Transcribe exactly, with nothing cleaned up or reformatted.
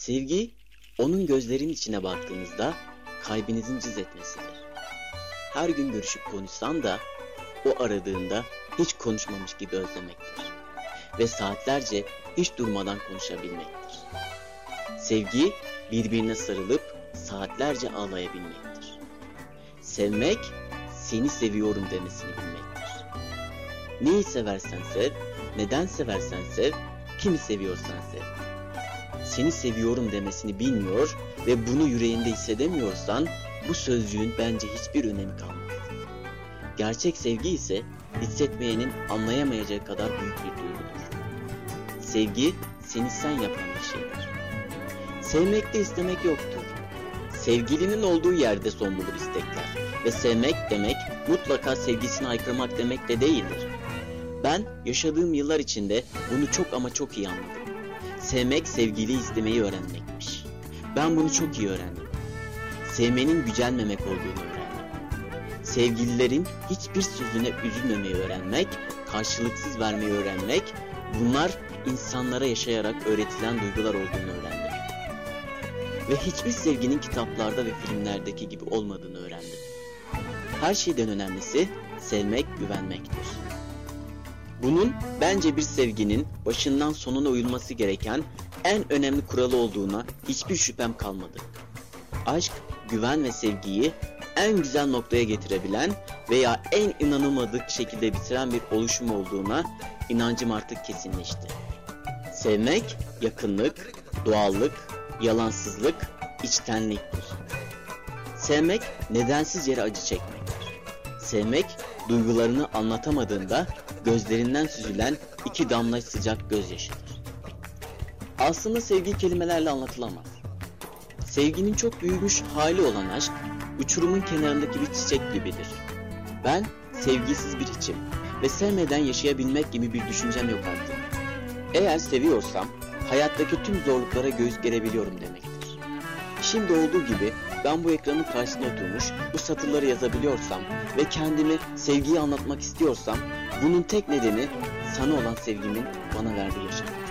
Sevgi, onun gözlerinin içine baktığınızda kalbinizin cız etmesidir. Her gün görüşüp konuşsan da o aradığında hiç konuşmamış gibi özlemektir. Ve saatlerce hiç durmadan konuşabilmektir. Sevgi, birbirine sarılıp saatlerce ağlayabilmektir. Sevmek, seni seviyorum demesini bilmektir. Neyi seversen sev, neden seversen sev, kimi seviyorsan sev. Seni seviyorum demesini bilmiyor ve bunu yüreğinde hissedemiyorsan bu sözcüğün bence hiçbir önemi kalmaz. Gerçek sevgi ise hissetmeyenin anlayamayacağı kadar büyük bir duygudur. Sevgi seni sen yapan bir şeydir. Sevmekte istemek yoktur. Sevgilinin olduğu yerde son bulur istekler ve sevmek demek mutlaka sevgisini haykırmak demek de değildir. Ben yaşadığım yıllar içinde bunu çok ama çok iyi anladım. Sevmek sevgiliyi istemeyi öğrenmekmiş. Ben bunu çok iyi öğrendim. Sevmenin gücenmemek olduğunu öğrendim. Sevgililerin hiçbir sözüne üzülmemeyi öğrenmek, karşılıksız vermeyi öğrenmek, bunlar insanlara yaşayarak öğretilen duygular olduğunu öğrendim. Ve hiçbir sevginin kitaplarda ve filmlerdeki gibi olmadığını öğrendim. Her şeyden önemlisi sevmek, güvenmektir. Bunun bence bir sevginin başından sonuna uyulması gereken en önemli kuralı olduğuna hiçbir şüphem kalmadı. Aşk, güven ve sevgiyi en güzel noktaya getirebilen veya en inanılmadık şekilde bitiren bir oluşum olduğuna inancım artık kesinleşti. Sevmek, yakınlık, doğallık, yalansızlık, içtenliktir. Sevmek, nedensiz yere acı çekmektir. Sevmek, duygularını anlatamadığında gözlerinden süzülen iki damla sıcak gözyaşıdır. Aslında sevgi kelimelerle anlatılamaz. Sevginin çok büyümüş hali olan aşk, uçurumun kenarındaki bir çiçek gibidir. Ben sevgisiz bir hiçim ve sevmeden yaşayabilmek gibi bir düşüncem yok artık. Eğer seviyorsam, hayattaki tüm zorluklara göğüs gerebiliyorum demektir. Şimdi olduğu gibi ben bu ekranın karşısına oturmuş bu satırları yazabiliyorsam ve kendimi sevgiyi anlatmak istiyorsam bunun tek nedeni sana olan sevgimin bana verdiği yaşam.